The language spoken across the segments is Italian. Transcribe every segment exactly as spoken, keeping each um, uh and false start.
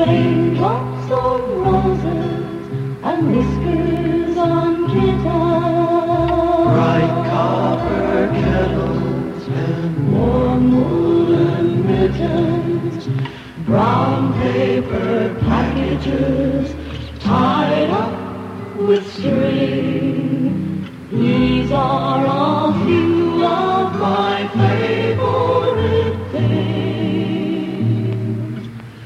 raindrops on roses and whiskers on kittens, bright copper kettles and warm woolen mittens, brown paper packages tied up with string. These are a few of my favorite things.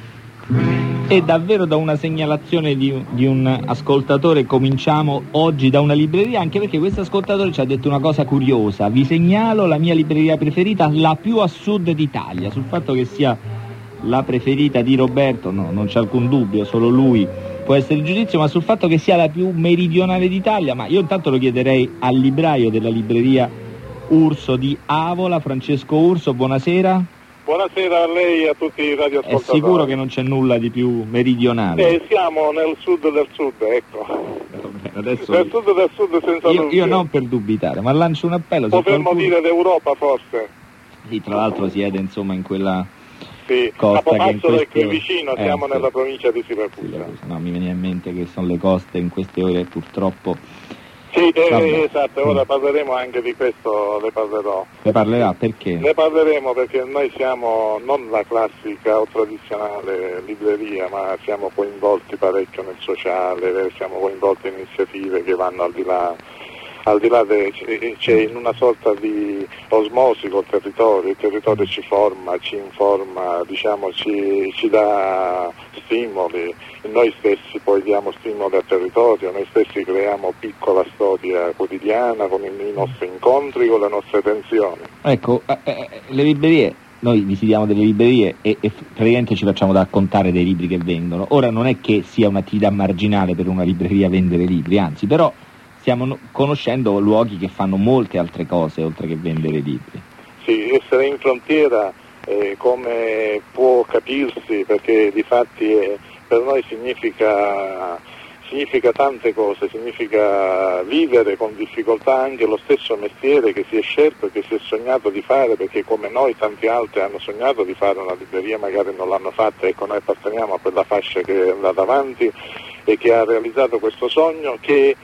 E davvero da una segnalazione di, di un ascoltatore cominciamo oggi, da una libreria, anche perché questo ascoltatore ci ha detto una cosa curiosa: vi segnalo la mia libreria preferita, la più a sud d'Italia. Sul fatto che sia la preferita di Roberto no, non c'è alcun dubbio, solo lui può essere il giudizio, ma sul fatto che sia la più meridionale d'Italia, ma io intanto lo chiederei al libraio della libreria Urso di Avola, Francesco Urso. Buonasera. Buonasera a lei e a tutti i radioascoltatori. È sicuro che non c'è nulla di più meridionale? Eh, siamo nel sud del sud, ecco. Vabbè, adesso nel sud del sud senza io, dubbio. io non per dubitare, ma lancio un appello. Potremmo qualcuno... dire d'Europa forse. Sì, tra l'altro siede insomma in quella... Sì, costa che in queste... queste... qui vicino, eh, siamo sì. nella provincia di Siracusa. No, mi viene in mente che sono le coste in queste ore purtroppo. Sì, eh, Vabbè. esatto, ora parleremo anche di questo, le parlerò. Ne parlerà perché? Ne parleremo perché noi siamo non la classica o tradizionale libreria, ma siamo coinvolti parecchio nel sociale, siamo coinvolti in iniziative che vanno al di là. Al di là de, c'è in una sorta di osmosi col territorio, il territorio ci forma, ci informa, diciamo ci, ci dà stimoli, noi stessi poi diamo stimoli al territorio, noi stessi creiamo piccola storia quotidiana con i, i nostri incontri, con le nostre tensioni. Ecco, eh, eh, le librerie, noi visitiamo delle librerie e, e praticamente ci facciamo raccontare dei libri che vendono. Ora non è che sia un'attività marginale per una libreria vendere libri, anzi, però stiamo conoscendo luoghi che fanno molte altre cose oltre che vendere libri. Sì, essere in frontiera eh, come può capirsi, perché di fatti eh, per noi significa, significa tante cose, significa vivere con difficoltà anche lo stesso mestiere che si è scelto e che si è sognato di fare, perché come noi tanti altri hanno sognato di fare una libreria, magari non l'hanno fatta, ecco noi apparteniamo a quella fascia che è andata avanti e che ha realizzato questo sogno, che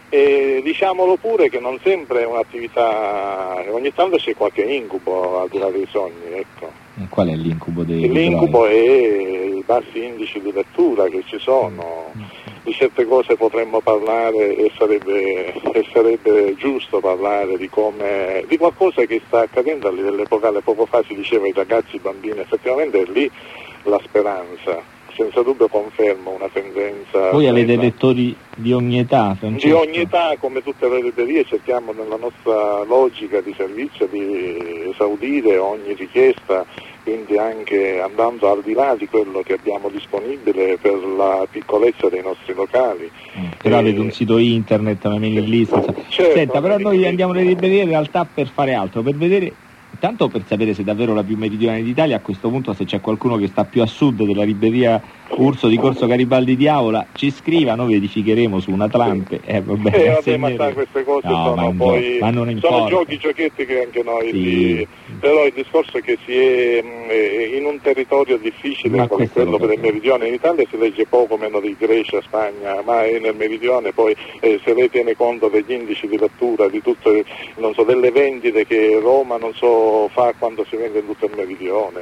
E diciamolo pure che non sempre è un'attività, ogni tanto c'è qualche incubo al di là dei sogni, ecco. E qual è l'incubo dei L'incubo è i bassi indici di lettura che ci sono, di certe cose potremmo parlare e sarebbe, e sarebbe giusto parlare di come, di qualcosa che sta accadendo a livello epocale. Poco fa si diceva i ragazzi, i bambini, effettivamente è lì la speranza. Senza dubbio confermo una tendenza. Voi avete quella. lettori di ogni età, Francesco? Di ogni età, come tutte le librerie, cerchiamo nella nostra logica di servizio di esaudire ogni richiesta, quindi anche andando al di là di quello che abbiamo disponibile per la piccolezza dei nostri locali. Mm, però e... avete un sito internet, una mailing list. Certo, Senta, però noi andiamo nelle librerie in realtà per fare altro, per vedere. Intanto per sapere se è davvero la più meridionale d'Italia, a questo punto se c'è qualcuno che sta più a sud della libreria Urso di Corso Garibaldi di Avola, ci scriva, noi verificheremo su un Atlante. Eh, vabbè, eh, vabbè ma sa, queste cose no, sono poi ma non sono giochi, giochetti che anche noi sì. Di, però il discorso è che si è mh, in un territorio difficile ma come quello per il meridione. In Italia si legge poco meno di Grecia, Spagna, ma è nel meridione poi eh, se lei tiene conto degli indici di lettura, di tutto, non so, delle vendite che Roma non so fa quando si vende in tutto il meridione,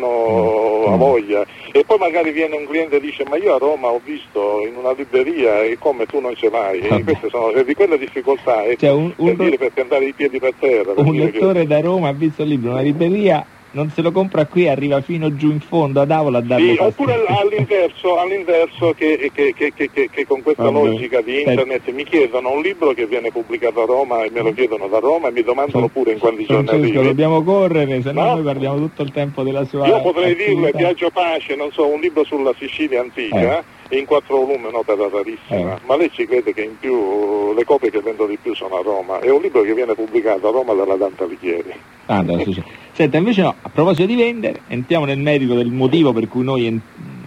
Milano mm. a voglia, e poi magari viene un cliente e dice ma io a Roma ho visto in una libreria e come tu non ce l'hai, e queste sono di quelle difficoltà, e cioè, un, un, per dire, per piantare i piedi per terra. Per un lettore che... da Roma ha visto il libro in una libreria, non se lo compra qui, arriva fino giù in fondo ad Avola a darle sì, oppure all'inverso, all'inverso che, che, che, che, che, che con questa Vabbè. logica di internet mi chiedono un libro che viene pubblicato a Roma e me lo chiedono da Roma e mi domandano pure in quali giorni arrivi. Dobbiamo correre, se no, no noi parliamo tutto il tempo della sua Io potrei attività. dirle Viaggio Pace, non so, un libro sulla Sicilia antica, eh. in quattro volumi, un'opera rarissima, eh. ma lei ci crede che in più le copie che vendo di più sono a Roma, è un libro che viene pubblicato a Roma dalla Dante Alighieri. Ah, senta, invece no, a proposito di vendere, entriamo nel merito del motivo per cui noi en-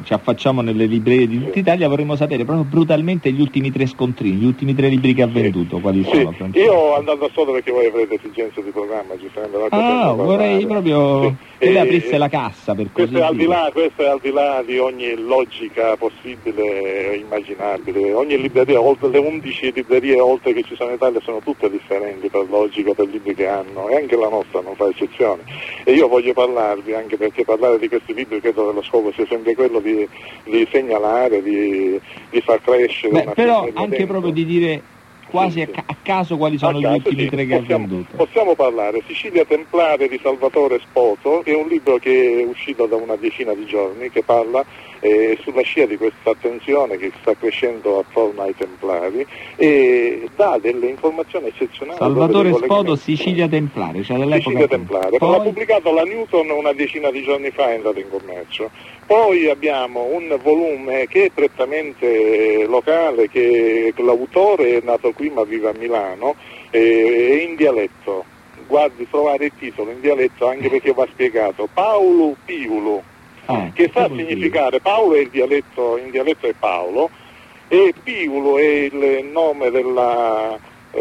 ci affacciamo nelle librerie di tutta Italia, vorremmo sapere proprio brutalmente gli ultimi tre scontrini, gli ultimi tre libri che ha venduto, quali sì. sono? Francesco? Io andando solo perché voi avrete esigenze di programma, giustamente. Ah, vorrei proprio sì. che lei E, aprisse la cassa, per così questo è, al di dire. là, questo è al di là di ogni logica possibile e immaginabile. Ogni libreria, oltre le undici librerie oltre che ci sono in Italia, sono tutte differenti per logica, per libri che hanno, e anche la nostra non fa eccezione. E io voglio parlarvi, anche perché parlare di questi libri credo che lo scopo sia sempre quello di, di segnalare, di, di far crescere. Beh, una però cultura anche dentro. proprio di dire quasi Sì, a, sì. ca- a caso quali sono A gli caso, ultimi sì, tre che possiamo, ha venduto. Possiamo parlare. Sicilia Templare di Salvatore Spoto, che è un libro che è uscito da una decina di giorni, che parla eh, sulla scia di questa attenzione che sta crescendo attorno ai Templari e dà delle informazioni eccezionali. Salvatore Spoto, Sicilia Templare, cioè dell'epoca. Sicilia Templare. Poi... L'ha pubblicato la Newton una decina di giorni fa, è entrato in commercio. Poi abbiamo un volume che è prettamente locale, che l'autore è nato qui ma vive a Milano, eh, è in dialetto. Guardi, trovare il titolo in dialetto anche perché va spiegato. Paolo Piulu, ah, che sta a significare, Paolo è il dialetto, in dialetto è Paolo, e Piulu è il nome della,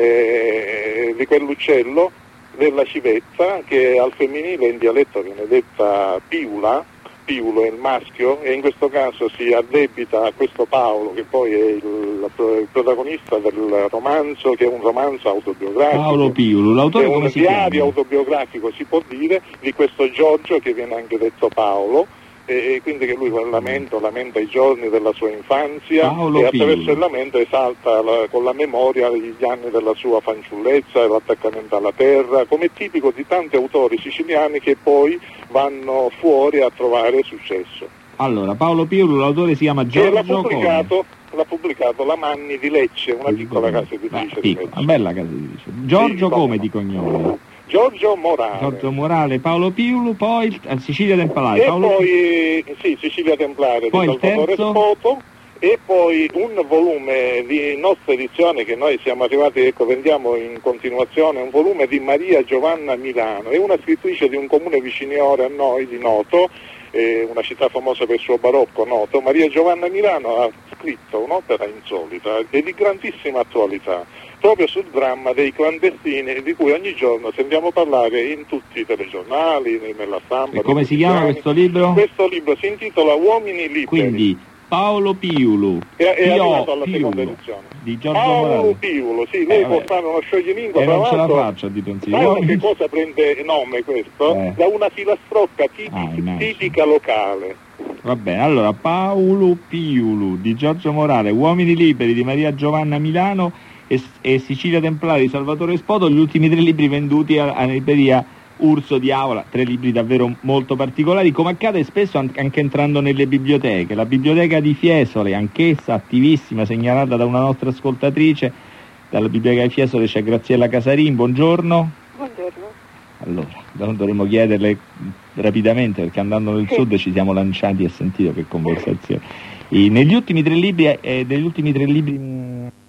eh, di quell'uccello, della civetta, che al femminile in dialetto viene detta Piula. Piulo è il maschio, e in questo caso si addebita a questo Paolo, che poi è il, il protagonista del romanzo, che è un romanzo autobiografico. Paolo Piulu, l'autore come si chiama? È un diario autobiografico, si può dire, di questo Giorgio, che viene anche detto Paolo, e, e quindi che lui con il lamento lamenta i giorni della sua infanzia, Paolo e attraverso Piulu. il lamento esalta la, con la memoria gli anni della sua fanciullezza e l'attaccamento alla terra, come è tipico di tanti autori siciliani che poi vanno fuori a trovare successo. Allora, Paolo Piulu, l'autore si chiama Che Giorgio l'ha pubblicato, come? l'ha pubblicato la Manni di Lecce, una piccola casa editrice Beh, di piccola, Lecce. una bella casa editrice. Giorgio Sì, come come di cognome? Giorgio Morale. Giorgio Morale, Paolo Piulu, poi il, eh, Sicilia Templare. E Paolo poi, sì, Sicilia Templare Poi di il Salvatore terzo? Spoto, e poi un volume di nostra edizione che noi siamo arrivati, ecco, vendiamo in continuazione, un volume di Maria Giovanna Milano, è una scrittrice di un comune viciniore a noi, di Noto, eh, una città famosa per il suo barocco, Noto. Maria Giovanna Milano ha scritto un'opera insolita e di grandissima attualità, proprio sul dramma dei clandestini, di cui ogni giorno sentiamo parlare in tutti i telegiornali, nella stampa. E come si chiama quotidiani. questo libro? Questo libro si intitola Uomini liberi. Quindi Paolo Piulu, è, è Pio arrivato alla seconda Piulu, edizione. di Giorgio Paolo Morale. Piulo, sì, lei Eh, può vabbè. fare uno scioglilingua, E tra non ce la l'altro. faccio a dire un Sai da che uomini. cosa prende nome questo? Eh. Da una filastrocca tipica, Ah, immagino. tipica locale. Va bene, allora Paolo Piulu di Giorgio Morale, Uomini liberi di Maria Giovanna Milano e, e Sicilia Templare di Salvatore Spoto, gli ultimi tre libri venduti alla libreria Urso di Avola, tre libri davvero molto particolari, come accade spesso anche entrando nelle biblioteche. La biblioteca di Fiesole, anch'essa attivissima, segnalata da una nostra ascoltatrice, dalla biblioteca di Fiesole c'è Graziella Casarin, buongiorno. Buongiorno. Allora, dovremmo chiederle rapidamente, perché andando nel Sì. sud ci siamo lanciati e sentito che conversazione. E negli ultimi tre libri, eh, degli ultimi tre libri mh,